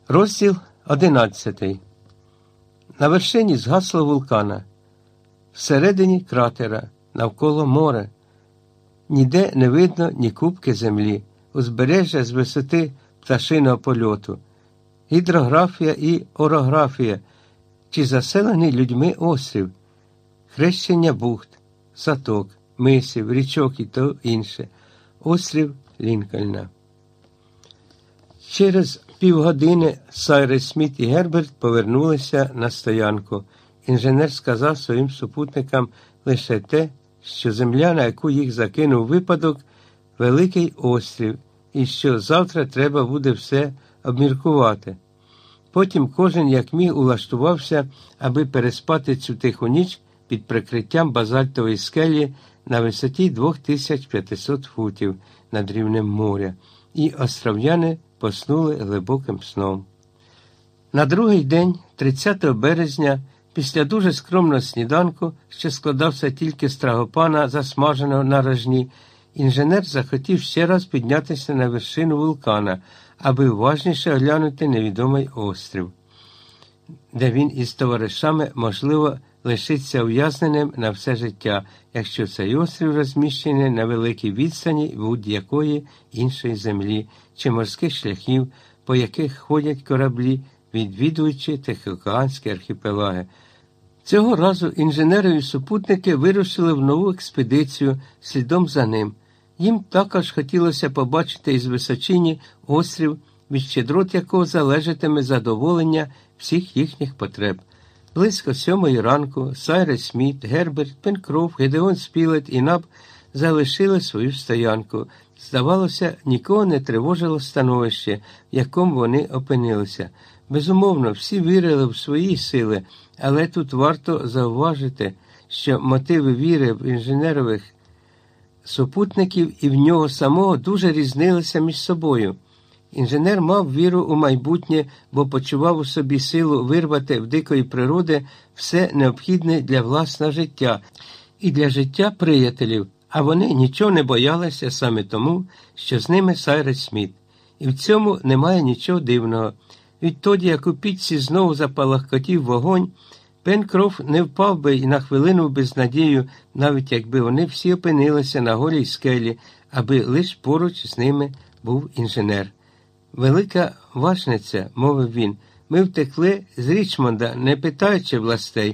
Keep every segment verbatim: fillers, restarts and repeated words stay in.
Розділ одинадцятий. На вершині згасло вулкана. Всередині кратера, навколо море. Ніде не видно ні купки землі, узбережжя з висоти пташиного польоту. Гідрографія і орографія, чи заселений людьми острів, хрещення бухт, заток, мисів, річок і то інше. Острів Лінкольна. Через півгодини Сайрес Сміт і Герберт повернулися на стоянку. Інженер сказав своїм супутникам лише те, що земля, на яку їх закинув випадок, великий острів, і що завтра треба буде все обміркувати. Потім кожен як міг улаштувався, аби переспати цю тиху ніч під прикриттям базальтової скелі на висоті дві тисячі п'ятсот футів над рівнем моря, і остров'яни поснули глибоким сном. На другий день, тридцятого березня, після дуже скромного сніданку, що складався тільки з трагопана, засмаженого на рожні, інженер захотів ще раз піднятися на вершину вулкана, аби уважніше оглянути невідомий острів, де він із товаришами, можливо, лишиться ув'язненим на все життя, якщо цей острів розміщений на великій відстані від будь-якої іншої землі чи морських шляхів, по яких ходять кораблі, відвідуючи Тихоокеанські архіпелаги. Цього разу інженери і супутники вирушили в нову експедицію слідом за ним. Їм також хотілося побачити із височині острів, від щедрот якого залежатиме задоволення всіх їхніх потреб. Близько сьомої ранку Сайрес Сміт, Герберт, Пенкроф, Гедеон Спілет і Наб залишили свою стоянку. Здавалося, нікого не тривожило становище, в якому вони опинилися. Безумовно, всі вірили в свої сили, але тут варто зауважити, що мотиви віри в інженерових супутників і в нього самого дуже різнилися між собою. Інженер мав віру у майбутнє, бо почував у собі силу вирвати в дикої природи все необхідне для власного життя і для життя приятелів, а вони нічого не боялися саме тому, що з ними Сайрес Сміт. І в цьому немає нічого дивного. Відтоді, як у пічці знову запалахкотів вогонь, Пенкроф не впав би і на хвилину в безнадію, навіть якби вони всі опинилися на голій скелі, аби лиш поруч з ними був інженер. «Велика важниця», – мовив він, – «ми втекли з Річмонда, не питаючи властей.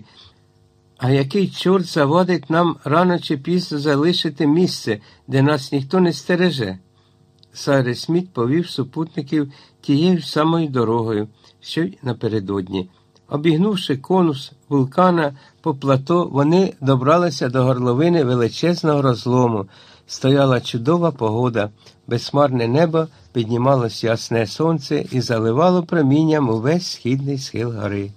А який чорт завадить нам рано чи пізно залишити місце, де нас ніхто не стереже?» Сайрес Сміт повів супутників тією самою дорогою, що й напередодні. Обігнувши конус вулкана по плато, вони добралися до горловини величезного розлому. Стояла чудова погода, безхмарне небо, піднімалось ясне сонце і заливало промінням увесь східний схил гори.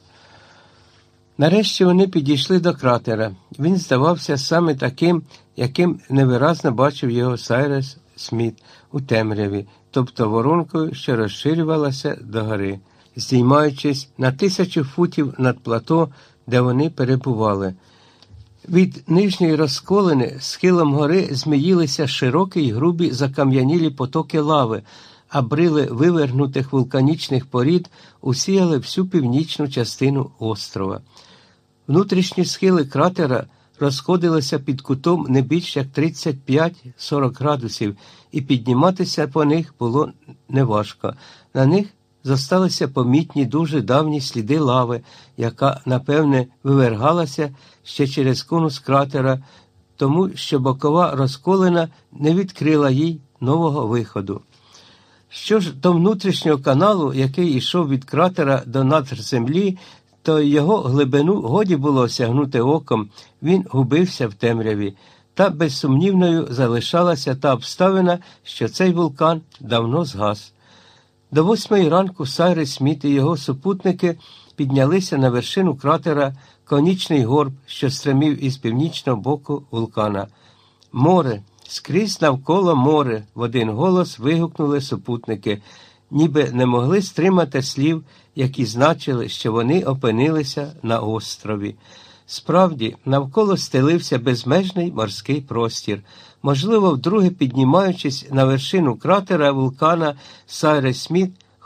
Нарешті вони підійшли до кратера. Він здавався саме таким, яким невиразно бачив його Сайрес Сміт у темряві, тобто воронкою, що розширювалася до гори, здіймаючись на тисячу футів над плато, де вони перебували. Від нижньої розколини схилом гори зміїлися широкі й грубі закам'янілі потоки лави, а брили вивернутих вулканічних порід усіяли всю північну частину острова. Внутрішні схили кратера розходилися під кутом не більш як тридцять п'ять - сорок градусів, і підніматися по них було неважко. На них зосталися помітні дуже давні сліди лави, яка, напевне, вивергалася ще через конус кратера, тому що бокова розколина не відкрила їй нового виходу. Що ж до внутрішнього каналу, який йшов від кратера до надр землі, то його глибину годі було осягнути оком, він губився в темряві. Та безсумнівною залишалася та обставина, що цей вулкан давно згас. До восьмої ранку Сайрес Сміт і його супутники піднялися на вершину кратера конічний горб, що стримів із північного боку вулкана. «Море! Скрізь навколо море!» – в один голос вигукнули супутники, ніби не могли стримати слів, які значили, що вони опинилися на острові. Справді, навколо стелився безмежний морський простір. Можливо, вдруге піднімаючись на вершину кратера вулкана, Сайрес Сміт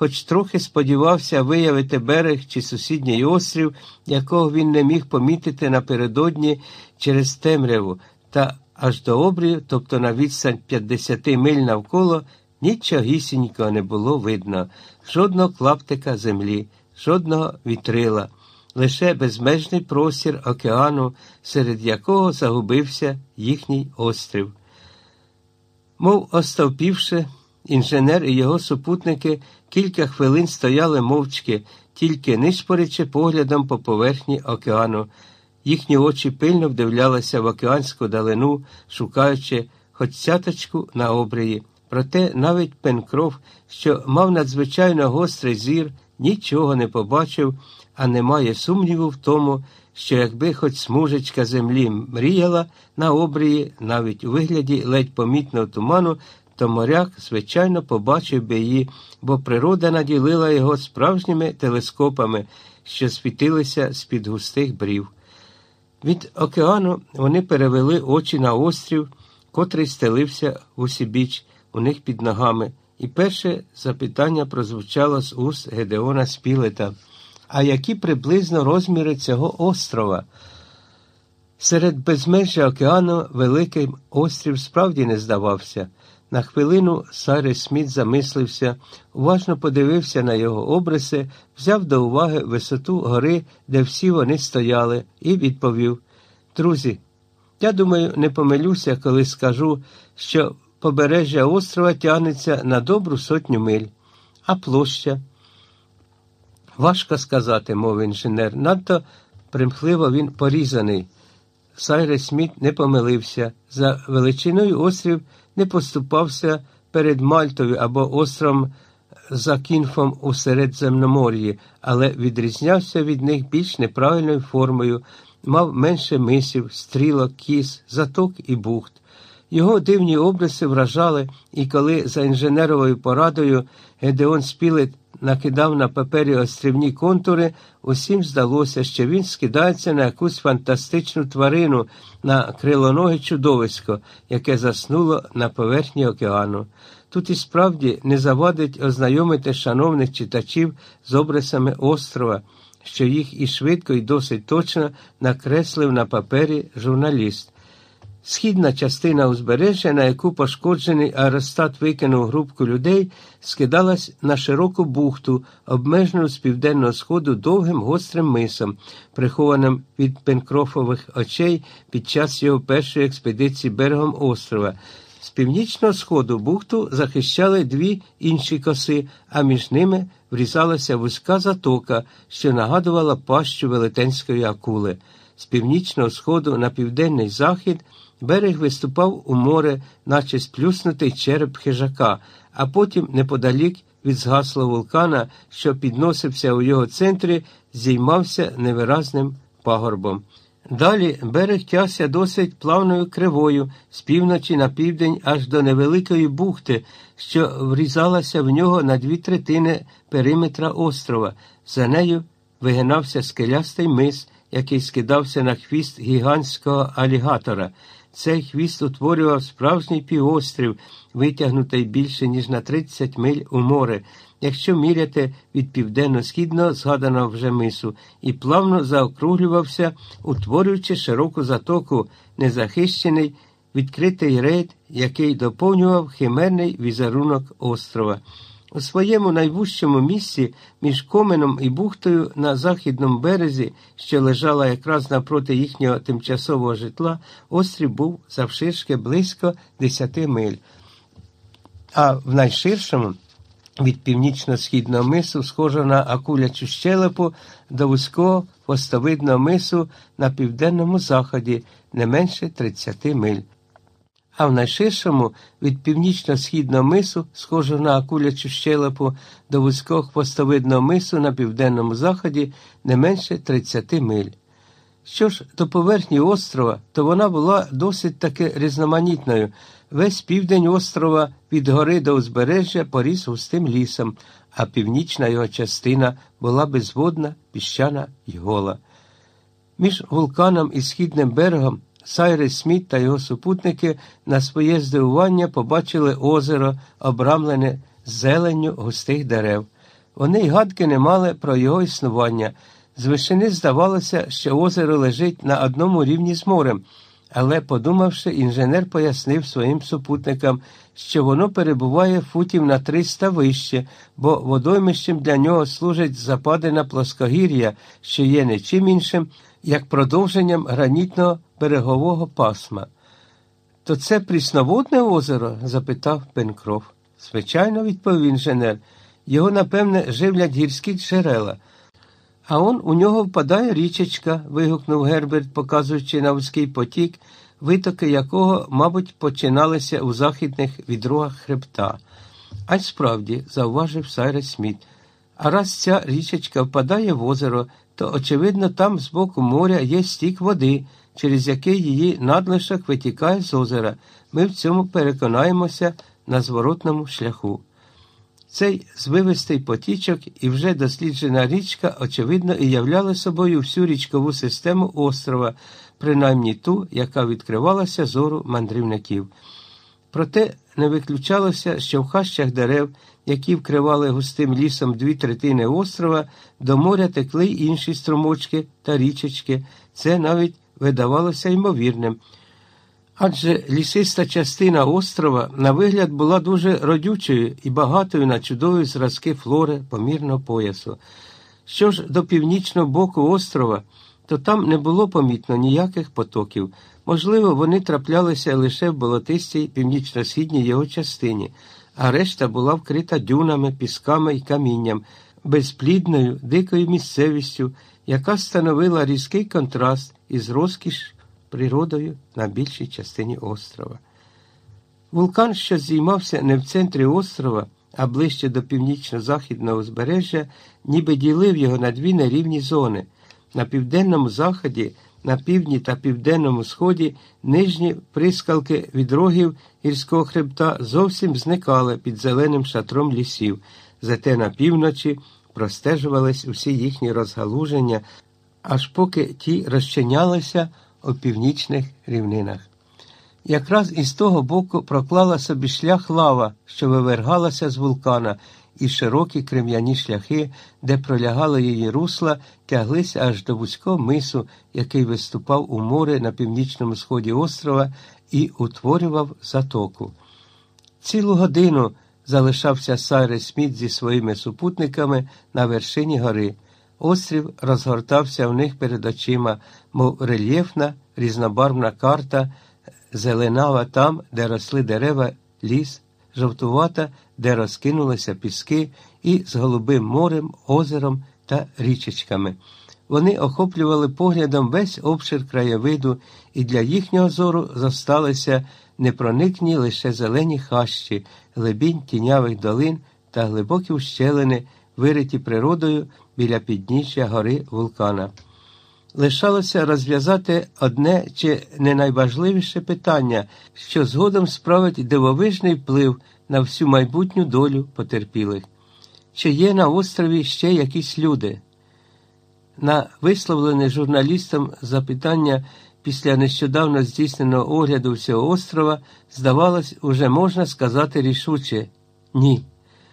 хоч трохи сподівався виявити берег чи сусідній острів, якого він не міг помітити напередодні через темряву, та аж до обрію, тобто на відстань п'ятдесят миль навколо, нічогісінького не було видно, жодного клаптика землі, жодного вітрила, лише безмежний простір океану, серед якого загубився їхній острів. Мов остовпівши, інженер і його супутники кілька хвилин стояли мовчки, тільки нишпорячи поглядом по поверхні океану. Їхні очі пильно вдивлялися в океанську далину, шукаючи хоч цяточку на обрії. Проте навіть Пенкроф, що мав надзвичайно гострий зір, нічого не побачив, а немає сумніву в тому, що якби хоч смужечка землі мріяла на обрії, навіть у вигляді ледь помітного туману, то моряк, звичайно, побачив би її, бо природа наділила його справжніми телескопами, що світилися з-під густих брів. Від океану вони перевели очі на острів, котрий стелився усібіч у них під ногами, і перше запитання прозвучало з уст Гедеона Спілета. А які приблизно розміри цього острова? Серед безмежжя океану великий острів справді не здавався. На хвилину Сайрес Сміт замислився, уважно подивився на його обриси, взяв до уваги висоту гори, де всі вони стояли, і відповів: «Друзі, я думаю, не помилюся, коли скажу, що побережжя острова тягнеться на добру сотню миль. А площа?» «Важко сказати», – мовив інженер, – надто примхливо він порізаний. Сайрес Сміт не помилився. За величиною острів не поступався перед Мальтою або островом Закінфом у Середземномор'ї, але відрізнявся від них більш неправильною формою, мав менше мисів, стрілок, кіз, заток і бухт. Його дивні обриси вражали, і коли за інженеровою порадою Гедеон Спілет накидав на папері острівні контури, усім здалося, що він скидається на якусь фантастичну тварину, на крилоноге чудовисько, яке заснуло на поверхні океану. Тут і справді не завадить ознайомити шановних читачів з обрисами острова, що їх і швидко, і досить точно накреслив на папері журналіст. Східна частина узбережжя, на яку пошкоджений аеростат викинув групку людей, скидалась на широку бухту, обмежену з південного сходу довгим гострим мисом, прихованим від Пенкрофових очей під час його першої експедиції берегом острова. З північного сходу бухту захищали дві інші коси, а між ними врізалася вузька затока, що нагадувала пащу велетенської акули. З північного сходу на південний захід берег виступав у море, наче сплюснутий череп хижака, а потім, неподалік від згаслого вулкана, що підносився у його центрі, зіймався невиразним пагорбом. Далі берег тягся досить плавною кривою, з півночі на південь аж до невеликої бухти, що врізалася в нього на дві третини периметра острова. За нею вигинався скелястий мис, який скидався на хвіст гігантського алігатора. Цей хвіст утворював справжній півострів, витягнутий більше, ніж на тридцять миль у море, якщо міряти від південно-східного згаданого вже мису, і плавно заокруглювався, утворюючи широку затоку, незахищений, відкритий рейд, який доповнював химерний візерунок острова. У своєму найвужчому місці між Коменом і бухтою на західному березі, що лежала якраз напроти їхнього тимчасового житла, острів був завширшки близько десяти миль. А в найширшому, від північно-східного мису, схожого на акулячу щелепу, до вузького хвостовидного мису на південному заході, не менше тридцяти миль. А в найширшому, від північно-східного мису, схожого на акулячу щелепу, до вузького хвостовидного мису на південному заході, не менше тридцяти миль. Що ж до поверхні острова, то вона була досить таки різноманітною. Весь південь острова від гори до узбережжя поріс густим лісом, а північна його частина була безводна, піщана й гола. Між вулканом і східним берегом Сайрес Сміт та його супутники на своє здивування побачили озеро, обрамлене зеленню густих дерев. Вони й гадки не мали про його існування. З вишини здавалося, що озеро лежить на одному рівні з морем, але, подумавши, інженер пояснив своїм супутникам, що воно перебуває футів на триста вище, бо водоймищем для нього служить западина плоскогір'я, що є не чим іншим, як продовженням гранітного берегового пасма. «То це прісноводне озеро?» – запитав Пенкроф. «Звичайно», – відповів інженер. «Його, напевне, живлять гірські джерела». «А он у нього впадає річечка», – вигукнув Герберт, показуючи на вузький потік, витоки якого, мабуть, починалися у західних відрогах хребта. «А й справді», – зауважив Сайрес Сміт, – «а раз ця річечка впадає в озеро, то, очевидно, там з боку моря є стік води, через який її надлишок витікає з озера. Ми в цьому переконаємося на зворотному шляху». Цей звивистий потічок і вже досліджена річка, очевидно, і являли собою всю річкову систему острова, принаймні ту, яка відкривалася зору мандрівників. Проте не виключалося, що в хащах дерев, які вкривали густим лісом дві третини острова, до моря текли й інші струмочки та річечки. Це навіть видавалося ймовірним. Адже лісиста частина острова на вигляд була дуже родючою і багатою на чудові зразки флори помірного поясу. Що ж до північного боку острова, то там не було помітно ніяких потоків. Можливо, вони траплялися лише в болотистій північно-східній його частині, а решта була вкрита дюнами, пісками і камінням, безплідною, дикою місцевістю, яка становила різкий контраст із розкіш природою на більшій частині острова. Вулкан, що здіймався не в центрі острова, а ближче до північно-західного узбережжя, ніби ділив його на дві нерівні зони. На південному заході, на півдні та південному сході нижні прискалки відрогів гірського хребта зовсім зникали під зеленим шатром лісів, зате на півночі простежувались усі їхні розгалуження, аж поки ті розчинялися у північних рівнинах. Якраз із того боку проклала собі шлях лава, що вивергалася з вулкана, і широкі крем'яні шляхи, де пролягали її русла, тяглися аж до вузького мису, який виступав у море на північному сході острова і утворював затоку. Цілу годину залишався Сайрес Сміт зі своїми супутниками на вершині гори. Острів розгортався в них перед очима, мов рельєфна, різнобарвна карта, зеленава там, де росли дерева, ліс, жовтувата, де розкинулися піски, і з голубим морем, озером та річечками. Вони охоплювали поглядом весь обшир краєвиду, і для їхнього зору зосталися непроникні лише зелені хащі, глибінь тінявих долин та глибокі ущелини, вириті природою біля підніжжя гори вулкана. Лишалося розв'язати одне чи не найважливіше питання, що згодом справить дивовижний вплив на всю майбутню долю потерпілих. Чи є на острові ще якісь люди? На висловлене журналістам запитання після нещодавно здійсненого огляду всього острова, здавалось, уже можна сказати рішуче – ні.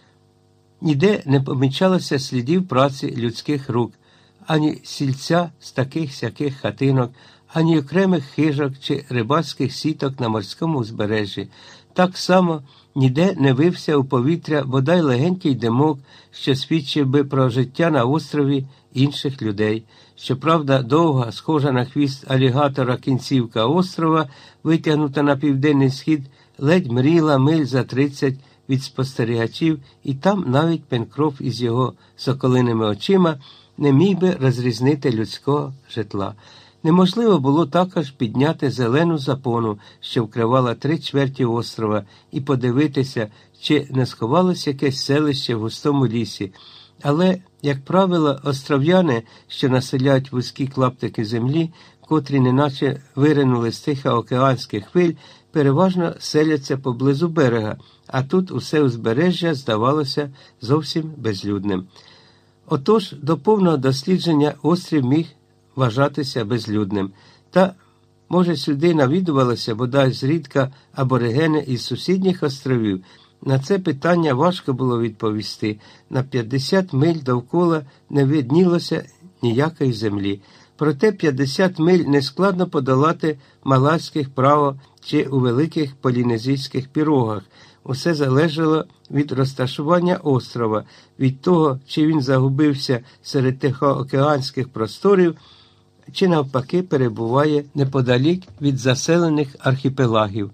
Ніде не помічалося слідів праці людських рук, ані сільця з таких-сяких хатинок, ані окремих хижок чи рибацьких сіток на морському узбережжі. Так само ніде не вився у повітря бодай легенький димок, що свідчив би про життя на острові інших людей. Щоправда, довга, схожа на хвіст алігатора кінцівка острова, витягнута на південний схід, ледь мріла миль за тридцять від спостерігачів, і там навіть Пенкроф із його соколиними очима не міг би розрізнити людського житла. Неможливо було також підняти зелену запону, що вкривала три чверті острова, і подивитися, чи не сховалось якесь селище в густому лісі. Але, як правило, остров'яни, що населяють вузькі клаптики землі, котрі неначе виринули з тихоокеанських хвиль, переважно селяться поблизу берега, а тут усе узбережжя здавалося зовсім безлюдним. Отож, до повного дослідження острів міг вважатися безлюдним. Та, може, сюди навідувалися бодай зрідка аборигени із сусідніх островів, На це питання важко було відповісти. На п'ятдесят миль довкола не виднілося ніякої землі. Проте п'ятдесят миль нескладно подолати малайських право чи у великих полінезійських пірогах. Усе залежало від розташування острова, від того, чи він загубився серед тихоокеанських просторів, чи навпаки перебуває неподалік від заселених архіпелагів.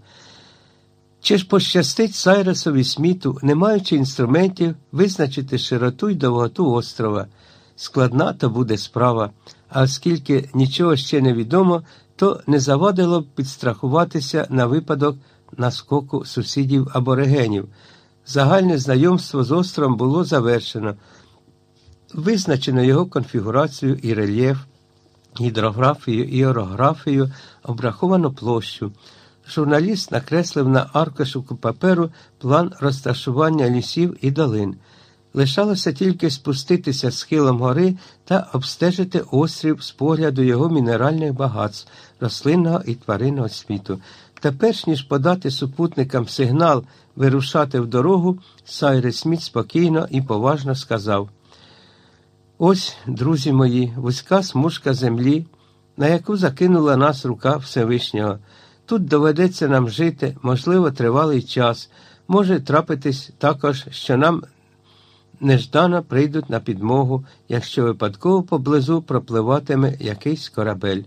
Чи ж пощастить Сайресові Сміту, не маючи інструментів, визначити широту й довготу острова? Складна то буде справа, а оскільки нічого ще не відомо, то не завадило б підстрахуватися на випадок наскоку сусідів-аборигенів. Загальне знайомство з островом було завершено. Визначено його конфігурацію і рельєф, гідрографію і орографію, обраховано площу. Журналіст накреслив на аркушику паперу план розташування лісів і долин. Лишалося тільки спуститися схилом гори та обстежити острів з погляду його мінеральних багатств, рослинного і тваринного світу. Та перш ніж подати супутникам сигнал вирушати в дорогу, Сайрес Сміт спокійно і поважно сказав: «Ось, друзі мої, вузька смужка землі, на яку закинула нас рука Всевишнього. Тут доведеться нам жити, можливо, тривалий час. Може трапитись також, що нам неждано прийдуть на підмогу, якщо випадково поблизу пропливатиме якийсь корабель.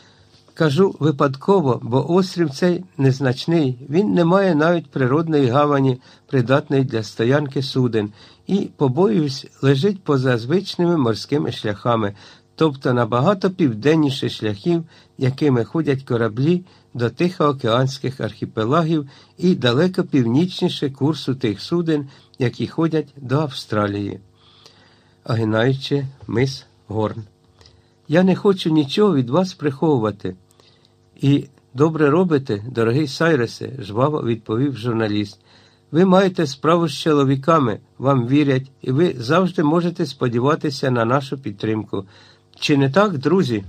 Кажу випадково, бо острів цей незначний, він не має навіть природної гавані, придатної для стоянки суден, і, побоююсь, лежить поза звичними морськими шляхами, тобто набагато південніше шляхів, якими ходять кораблі до тихоокеанських архіпелагів, і далеко північніше курсу тих суден, які ходять до Австралії. Огинаючи мис Горн. Я не хочу нічого від вас приховувати. І добре робите, дорогий Сайресе, жваво відповів журналіст. Ви маєте справу з чоловіками, вам вірять, і ви завжди можете сподіватися на нашу підтримку. Чи не так, друзі?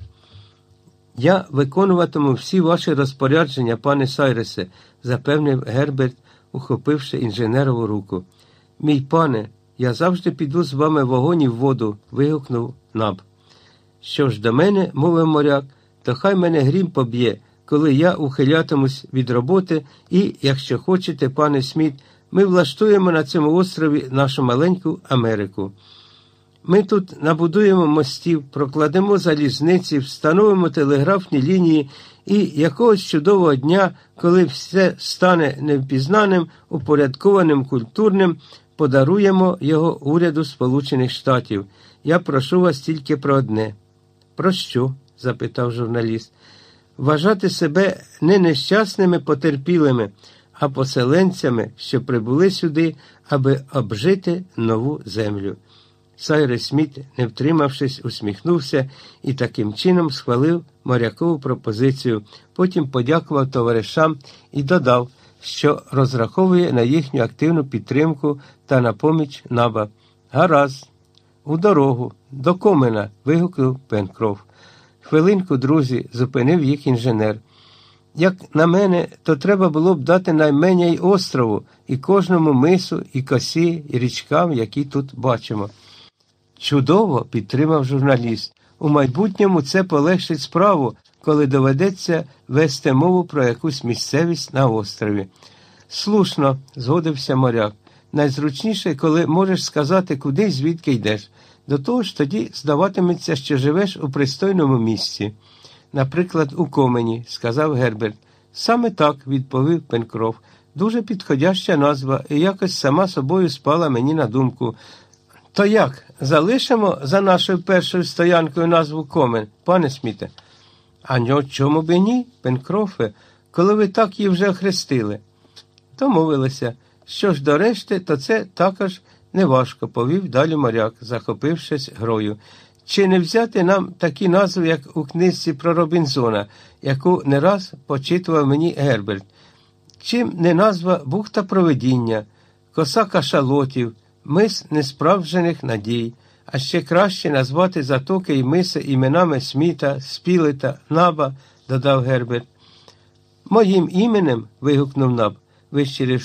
Я виконуватиму всі ваші розпорядження, пане Сайресе, запевнив Герберт, ухопивши інженерову руку. Мій пане, я завжди піду з вами в вогонь і в воду, вигукнув Наб. Що ж до мене, мовив моряк, то хай мене грім поб'є, коли я ухилятимусь від роботи і, якщо хочете, пане Сміт, ми влаштуємо на цьому острові нашу маленьку Америку. Ми тут набудуємо мостів, прокладемо залізниці, встановимо телеграфні лінії і якогось чудового дня, коли все стане невпізнаним, упорядкованим, культурним, подаруємо його уряду Сполучених Штатів. Я прошу вас тільки про одне. Про що? Запитав журналіст. Вважати себе не нещасними потерпілими, а поселенцями, що прибули сюди, аби обжити нову землю. Сайрес Сміт, не втримавшись, усміхнувся і таким чином схвалив морякову пропозицію, потім подякував товаришам і додав, що розраховує на їхню активну підтримку та на поміч Наба. «Гаразд, у дорогу, до Комена!» – вигукнув Пенкроф. «Хвилинку, друзі!» – зупинив їх інженер. «Як на мене, то треба було б дати найменя й острову, і кожному мису, і косі, і річкам, які тут бачимо». «Чудово!» – підтримав журналіст. «У майбутньому це полегшить справу, коли доведеться вести мову про якусь місцевість на острові». «Слушно!» – згодився моряк. «Найзручніше, коли можеш сказати, куди і звідки йдеш. До того ж тоді здаватиметься, що живеш у пристойному місці. Наприклад, у Комені», – сказав Герберт. «Саме так», – відповів Пенкроф. «Дуже підходяща назва, і якось сама собою спала мені на думку. То як, залишимо за нашою першою стоянкою назву Комен, пане Сміте?» «А ньо чому б і ні, Пенкрофе, коли ви так її вже охрестили?» Домовилися. «Що ж до решти, то це також неважко», – повів далі моряк, захопившись грою. «Чи не взяти нам такі назви, як у книжці про Робінзона, яку не раз почитував мені Герберт? Чим не назва бухта провидіння, коса кашалотів, мис несправджених надій, а ще краще назвати затоки і миси іменами Сміта, Спілета, Наба», – додав Герберт. «Моїм іменем», – вигукнув Наб, вищиривши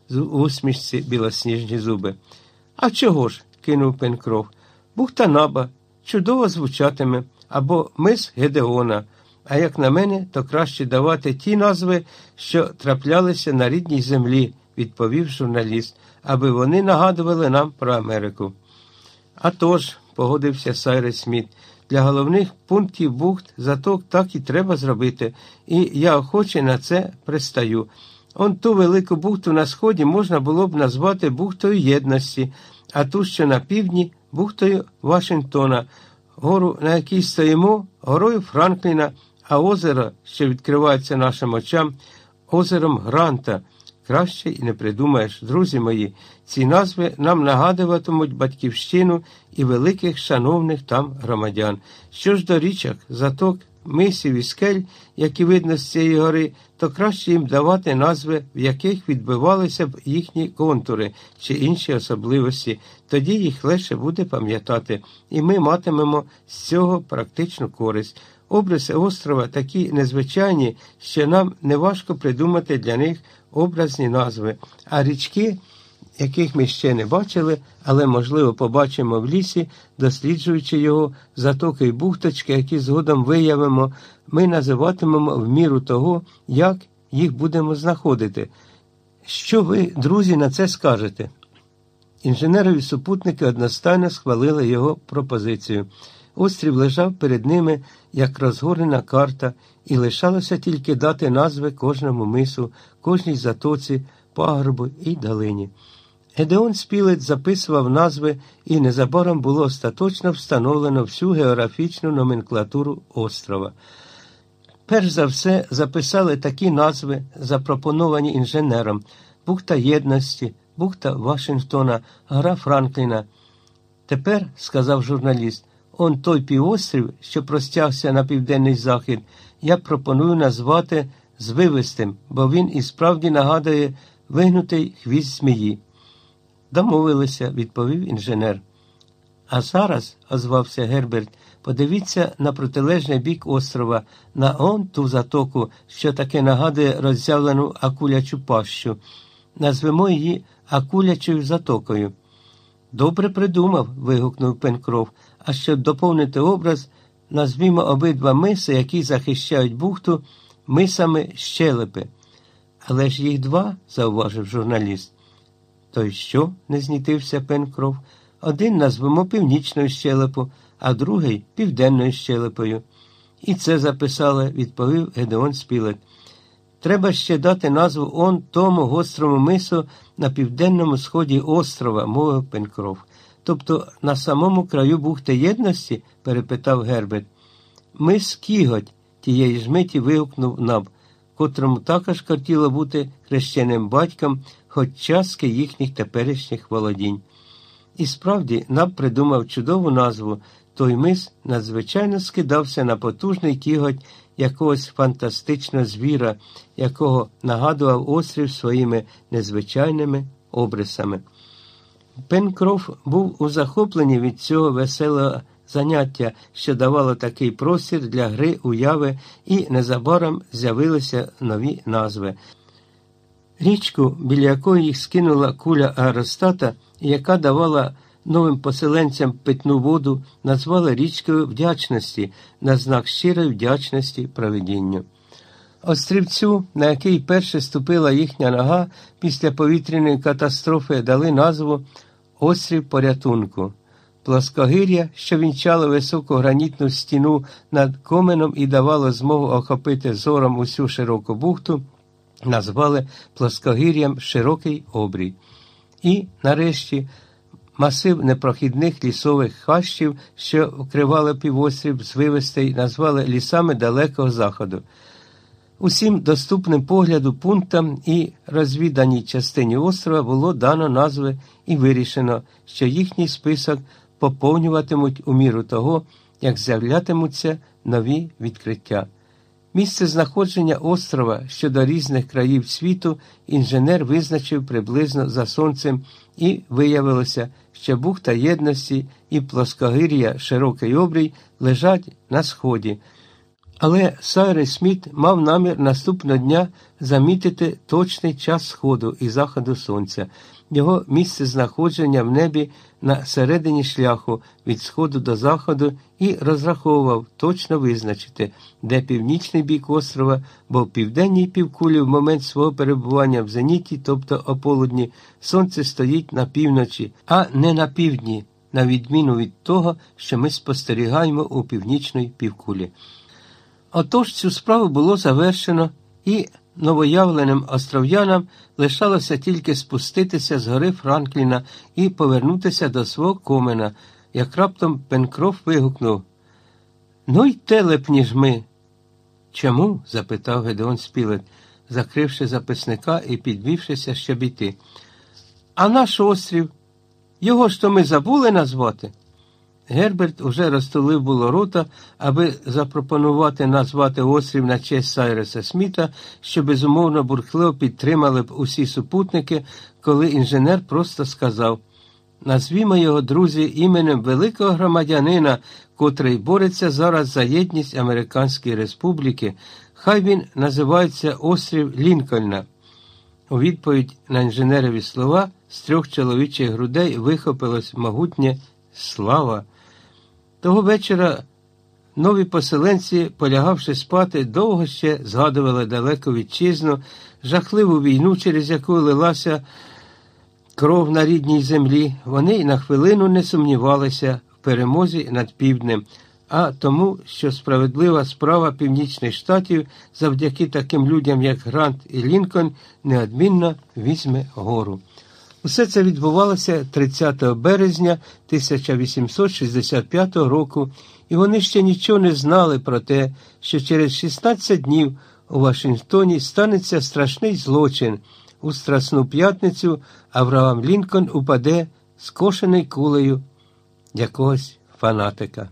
з усмішці білосніжні зуби. А чого ж? Кинув Пенкроф. Бухта Наба чудово звучатиме, або мис Гедеона. А як на мене, то краще давати ті назви, що траплялися на рідній землі, відповів журналіст, аби вони нагадували нам про Америку. А тож, погодився Сайрес Сміт, для головних пунктів бухт заток так і треба зробити, і я охоче на це пристаю. Он ту велику бухту на сході можна було б назвати бухтою Єдності, а ту, що на півдні, бухтою Вашингтона, гору, на якій стоїмо, горою Франкліна, а озеро, що відкривається нашим очам, озером Гранта. Краще і не придумаєш, друзі мої, ці назви нам нагадуватимуть батьківщину і великих шановних там громадян. Що ж до річок, заток, мисів і скель, які видно з цієї гори, то краще їм давати назви, в яких відбивалися б їхні контури чи інші особливості, тоді їх легше буде пам'ятати, і ми матимемо з цього практичну користь. Обриси острова такі незвичайні, що нам неважко придумати для них образні назви, а річки, яких ми ще не бачили, але, можливо, побачимо в лісі, досліджуючи його, затоки й бухточки, які згодом виявимо, ми називатимемо в міру того, як їх будемо знаходити. Що ви, друзі, на це скажете? Інженерові супутники одностайно схвалили його пропозицію. Острів лежав перед ними, як розгорнена карта, і лишалося тільки дати назви кожному мису, кожній затоці, пагорбу і долині. Гедеон Спілет записував назви, і незабаром було остаточно встановлено всю географічну номенклатуру острова. Перш за все записали такі назви, запропоновані інженером: бухта Єдності, бухта Вашингтона, гора Франкліна. Тепер, сказав журналіст, он той півострів, що простягся на південний захід, я пропоную назвати Звивистим, бо він і справді нагадує вигнутий хвіст змії. Домовилися, відповів інженер. А зараз, озвався Герберт, подивіться на протилежний бік острова, на он ту затоку, що таке нагадує роззявлену акулячу пащу. Назвемо її Акулячою затокою. Добре придумав, вигукнув Пенкроф. А щоб доповнити образ, назвімо обидва миси, які захищають бухту, мисами Щелепи. Але ж їх два, зауважив журналіст. То й що? Не знітився Пенкроф. Один назвемо Північною Щелепу, а другий Південною Щелепою. І це записали, відповів Гедеон Спілет. Треба ще дати назву он тому гострому мису на південному сході острова, мовив Пенкроф. Тобто на самому краю бухти Єдності? Перепитав Герберт. Мис Кіготь, тієї ж миті вигукнув Наб, котрому також хотіло бути хрещеним батьком, хоч частки їхніх теперішніх володінь. І справді Наб придумав чудову назву. Той мис надзвичайно скидався на потужний кіготь якогось фантастичного звіра, якого нагадував острів своїми незвичайними обрисами. Пенкроф був у захопленні від цього веселого заняття, що давало такий простір для гри уяви, і незабаром з'явилися нові назви. Річку, біля якої їх скинула куля аеростата, і яка давала новим поселенцям питну воду, назвали річкою Вдячності на знак щирої вдячності провидінню. Острівцю, на який перше ступила їхня нога після повітряної катастрофи, дали назву «Острів порятунку». Плоскогір'я, що вінчало високу гранітну стіну над коменом і давало змогу охопити зором усю широку бухту, назвали плоскогір'ям Широкий обрій. І, нарешті, масив непрохідних лісових хащів, що вкривали півострів звивистий, назвали лісами Далекого Заходу. Усім доступним погляду пунктам і розвіданій частині острова було дано назви і вирішено, що їхній список поповнюватимуть у міру того, як з'являтимуться нові відкриття. Місце знаходження острова щодо різних країв світу інженер визначив приблизно за сонцем, і виявилося, що бухта Єдності і плоскогір'я Широкий обрій лежать на сході, Але Сайрес Сміт мав намір наступного дня замітити точний час сходу і заходу сонця, його місце знаходження в небі на середині шляху від сходу до заходу і розраховував точно визначити, де північний бік острова, бо в південній півкулі в момент свого перебування в зеніті, тобто ополудні, сонце стоїть на півночі, а не на півдні, на відміну від того, що ми спостерігаємо у північній півкулі. Отож цю справу було завершено, і новоявленим остров'янам лишалося тільки спуститися з гори Франкліна і повернутися до свого комена, як раптом Пенкроф вигукнув: «Ну й телепні ж ми!» «Чому?» – запитав Гедеон Спілет, закривши записника і підвівшися, щоб іти. «А наш острів? Його ж то ми забули назвати?» Герберт уже розтулив було рота, аби запропонувати назвати острів на честь Сайреса Сміта, що безумовно бурхливо підтримали б усі супутники, коли інженер просто сказав: «Назвімо його, друзі, іменем великого громадянина, котрий бореться зараз за єдність Американської Республіки. Хай він називається острів Лінкольна». У відповідь на інженерові слова з трьох чоловічих грудей вихопилось могутнє «Слава!». Того вечора нові поселенці, полягавши спати, довго ще згадували далеку вітчизну, жахливу війну, через яку лилася кров на рідній землі. Вони й на хвилину не сумнівалися в перемозі над півднем, а тому, що справедлива справа Північних Штатів завдяки таким людям, як Грант і Лінкольн, неодмінно візьме гору. Усе це відбувалося тридцятого березня тисяча вісімсот шістдесят п'ятого року, і вони ще нічого не знали про те, що через шістнадцять днів у Вашингтоні станеться страшний злочин. У Страсну п'ятницю Авраам Лінкольн упаде скошений кулею якогось фанатика.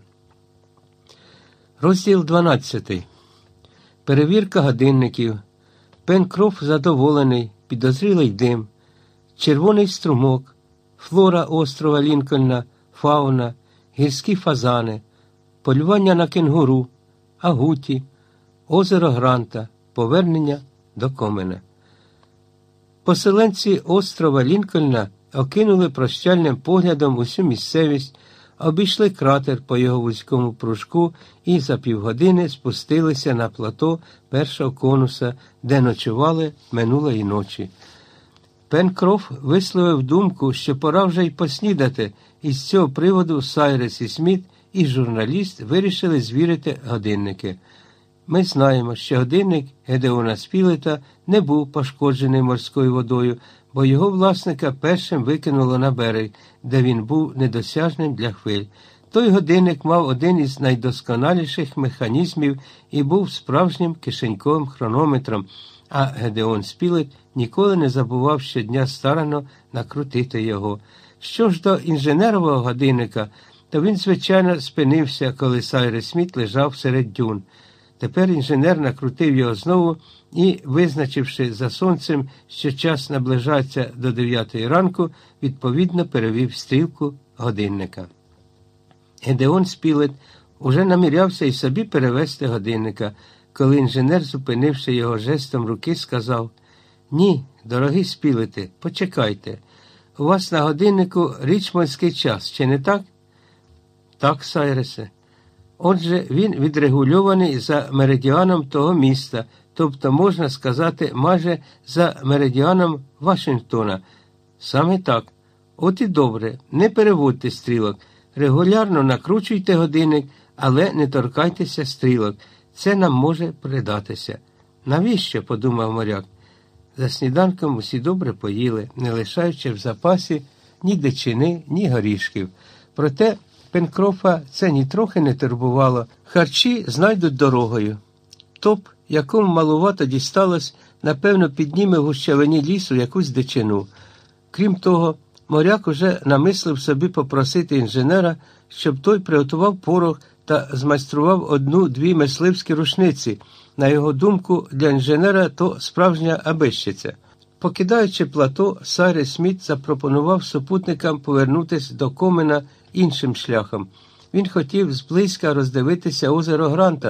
Розділ дванадцятий. Перевірка годинників. Пенкроф задоволений, підозрілий дим. Червоний струмок, флора острова Лінкольна, фауна, гірські фазани, полювання на кенгуру, агуті, озеро Гранта, повернення до комена. Поселенці острова Лінкольна окинули прощальним поглядом усю місцевість, обійшли кратер по його вузькому пружку і за півгодини спустилися на плато першого конуса, де ночували минулої ночі. Пенкроф висловив думку, що пора вже й поснідати, і з цього приводу Сайрес і Сміт і журналіст вирішили звірити годинники. Ми знаємо, що годинник Гедеона Спілета не був пошкоджений морською водою, бо його власника першим викинуло на берег, де він був недосяжним для хвиль. Той годинник мав один із найдосконаліших механізмів і був справжнім кишеньковим хронометром, а Гедеон Спілет ніколи не забував щодня старанно накрутити його. Що ж до інженерового годинника, то він, звичайно, спинився, коли Сайрес Сміт лежав серед дюн. Тепер інженер накрутив його знову і, визначивши за сонцем, що час наближається до дев'ятої ранку, відповідно перевів стрілку годинника. Гедеон Спілет уже намірявся й собі перевести годинника, коли інженер, зупинивши його жестом руки, сказав: «Ні, дорогий Спілете, почекайте. У вас на годиннику річмондський час, чи не так?» «Так, Сайресе. Отже, він відрегульований за меридіаном того міста, тобто, можна сказати, майже за меридіаном Вашингтона». «Саме так. От і добре, не переводьте стрілок. Регулярно накручуйте годинник, але не торкайтеся стрілок. Це нам може придатися». «Навіщо?» – подумав моряк. За сніданком усі добре поїли, не лишаючи в запасі ні дичини, ні горішків. Проте Пенкрофа це нітрохи не турбувало. Харчі знайдуть дорогою. Топ, якому малувато дісталось, напевно, підніме в гущавині лісу якусь дичину. Крім того, моряк уже намислив собі попросити інженера, щоб той приготував порох та змайстрував одну-дві мисливські рушниці. На його думку, для інженера то справжня абещиця. Покидаючи плато, Сайрес Сміт запропонував супутникам повернутися до комена іншим шляхом. Він хотів зблизька роздивитися озеро Гранта,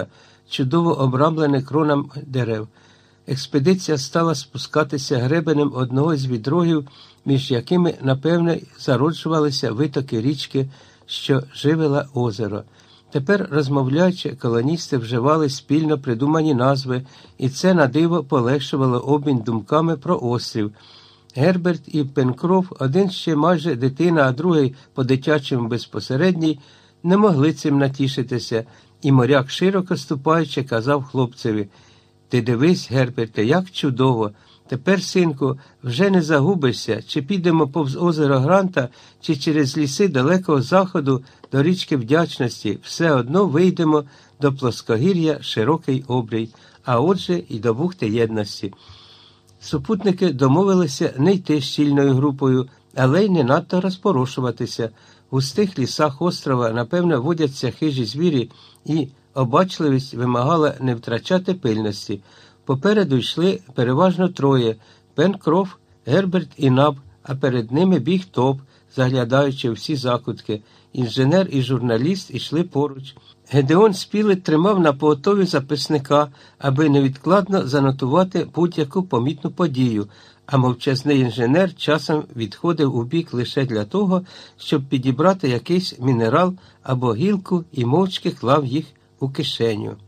чудово обрамлене кронами дерев. Експедиція стала спускатися гребенем одного з відрогів, між якими, напевне, зароджувалися витоки річки, що живила озеро. Тепер, розмовляючи, колоністи вживали спільно придумані назви, і це на диво полегшувало обмін думками про острів. Герберт і Пенкроф, один ще майже дитина, а другий по-дитячому безпосередній, не могли цим натішитися, і моряк, широко ступаючи, казав хлопцеві: «Ти дивись, Герберте, як чудово! Тепер, синку, вже не загубишся, чи підемо повз озеро Гранта, чи через ліси далекого заходу до річки Вдячності, все одно вийдемо до плоскогір'я Широкий Обрій, а отже і до бухти Єдності». Супутники домовилися не йти щільною групою, але й не надто розпорошуватися. У густих лісах острова, напевно, водяться хижі звірі, і обачливість вимагала не втрачати пильності. Попереду йшли переважно троє – Пенкроф, Герберт і Наб, а перед ними біг Топ, заглядаючи у всі закутки. Інженер і журналіст йшли поруч. Гедеон Спілет тримав на поготові записника, аби невідкладно занотувати будь-яку помітну подію, а мовчазний інженер часом відходив у бік лише для того, щоб підібрати якийсь мінерал або гілку і мовчки клав їх у кишеню.